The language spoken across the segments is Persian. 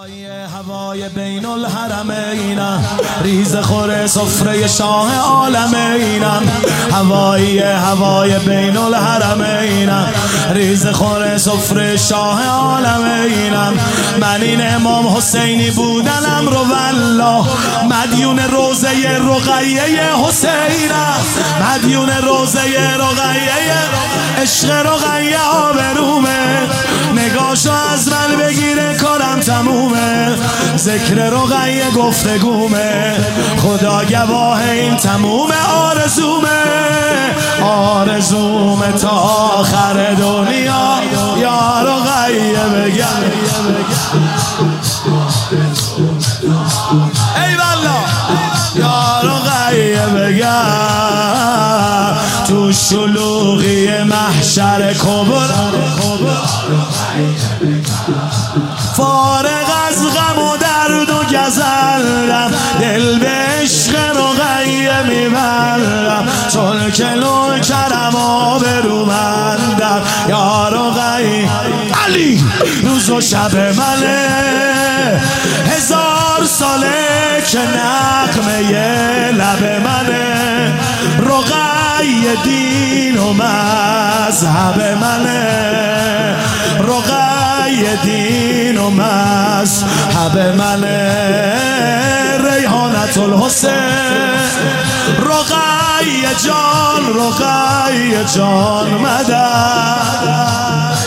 هوای بین الحرمینم، ریز خور سفره شاه عالمینم. هوای بین الحرمینم، ریز خور سفره شاه عالمینم. من این امام حسینی بودنم رو والله، مدیون روزه رقیه حسینم، مدیون روزه رقیه. عشق رقیه آبرومه، نگاشو از من بگیره کارم تمومه. ذکر رقیه گفتگومه، خدا گواه این تمومه. آرزومه تا آخر دنیا، یا رقیه بگم ای والله، یا رقیه بگم تو شلوغی محشر کبر، فارغ از غم و درد و گزلم، دل به عشق رقیه میبرم. چون که کرم آبرومندم، یا رقیه علی روز و شب منه. 1000 ساله که نغمه لب منه، رقیه دین و مذهب منه، رقیه دین و مذهب منه. ریحانت الحسین رقیه جان مدد.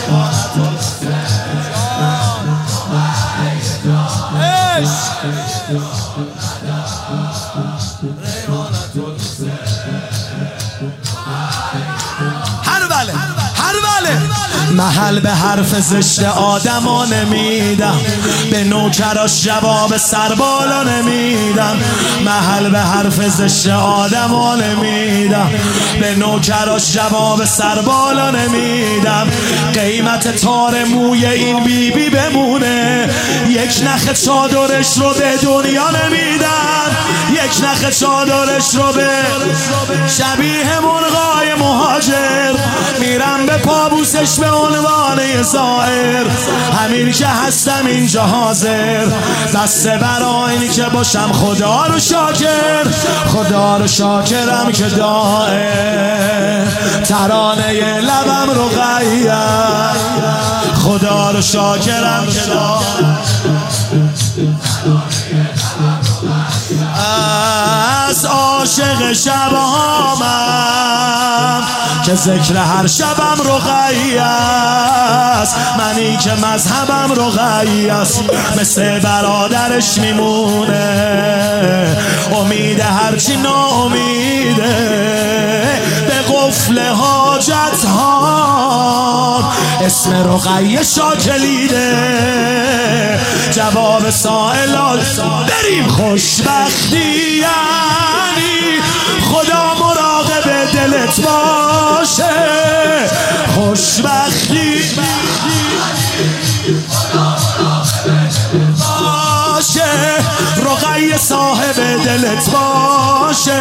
محل به حرف زشت آدما نمیدم، به نوکراش جواب سربالا نمیدم. محل به حرف زشت آدما نمیدم، به نوکراش جواب سربالا نمیدم. قیمت تار موی این بیبی بمونه، یک نخ چادرش رو به دنیا نمیدم، یک نخ چادرش رو به شبیه مرغای مهاجر. میرم به پابوسش به عنوان زائر، همین که هستم اینجا حاضر. بسته برای این که باشم خدا رو شاکر، خدا رو شاکرم که دائم ترانه لبم رقیه، خدا رو شاکرم که دائم از عاشق شبهامم که ذکر هر شبم رقیه است. منی که مذهبم رقیه است، مثل برادرش میمونه. امید هرچی ناامیده، به قفل حاجت ها اسم رقیه شاکلیده. جواب سائلات بریم. خوشبختی یعنی خدا مراقب دلت باشه، خوشبختی باشه، رقیه صاحب دلت باشه.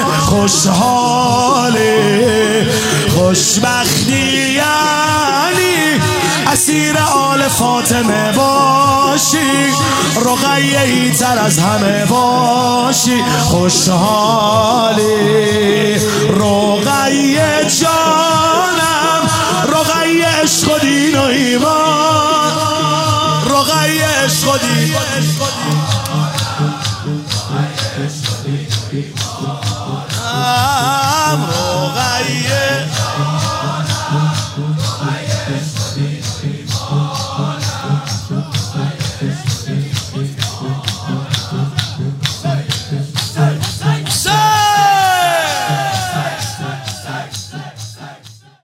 خوشحالی خوشبختی یعنی اسیر آل فاطمه باشی، رقیه ای تر از همه باشی. خوشحالی رقیه جانم، رقیه عشق و دین و ایمان، رقیه عشق و دین.